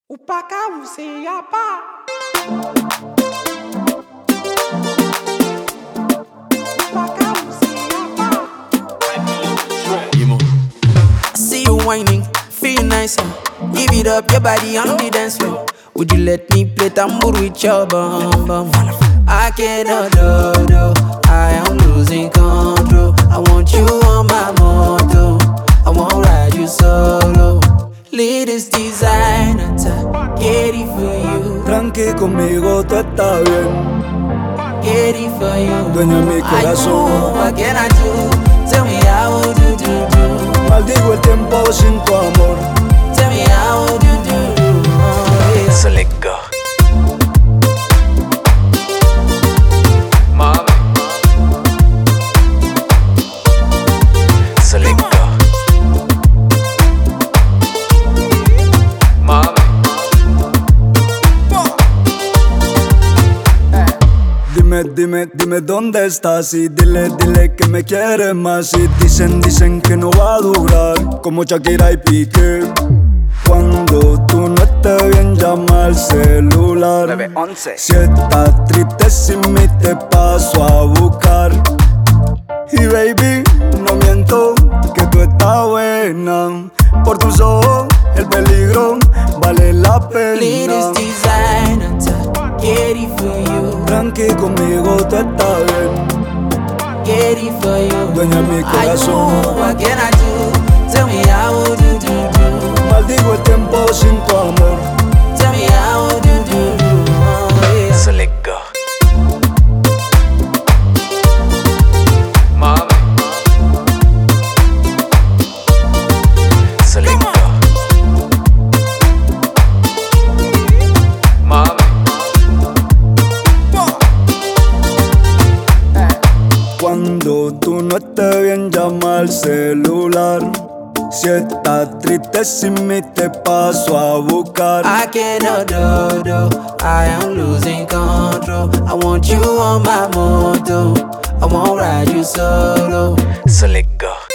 Upaka useyapa. Upaka useyapa. I see you whining, feel nice, yeah. Give it up, your body on the dance floor. Would you let me play tambour with your bum bum? I cannot do, I am losing control. I want you on my moto, I won't ride you solo. Latest designer, get it for you. Tranqui, conmigo tú estás bien. Get it for you. Dueña mi corazón. What can I do? Tell me how would you do? Maldigo el tiempo sin tu amor. Tell me how would you do? Oh, yeah. So let go. Mami. So let go. Mami. Dime dónde estás y dile que me quieres más. Y dicen que no va a durar, como Shakira y Piqué. Cuando tú no estés bien, llama al celular. 911. Si estás triste sin mí, te paso a buscar. Y baby, no miento, que tú estás buena. Por tus ojos, el peligro vale la pena. Latest designer, get it for you. Tranqui, conmigo tú estás bien. Get it for you. Dueña mi corazón. What can I do? Tell me how would you do? Maldigo el tiempo sin tu amor. Tell me how would you do? Oh, yeah. So let go. Mami. So let go. Mami. Cuando tú no estés bien, llama al celular. Si estás triste sin mí, te paso a buscar. I cannot do, I am losing control. I want you on my moto, I won't ride you solo. So let go.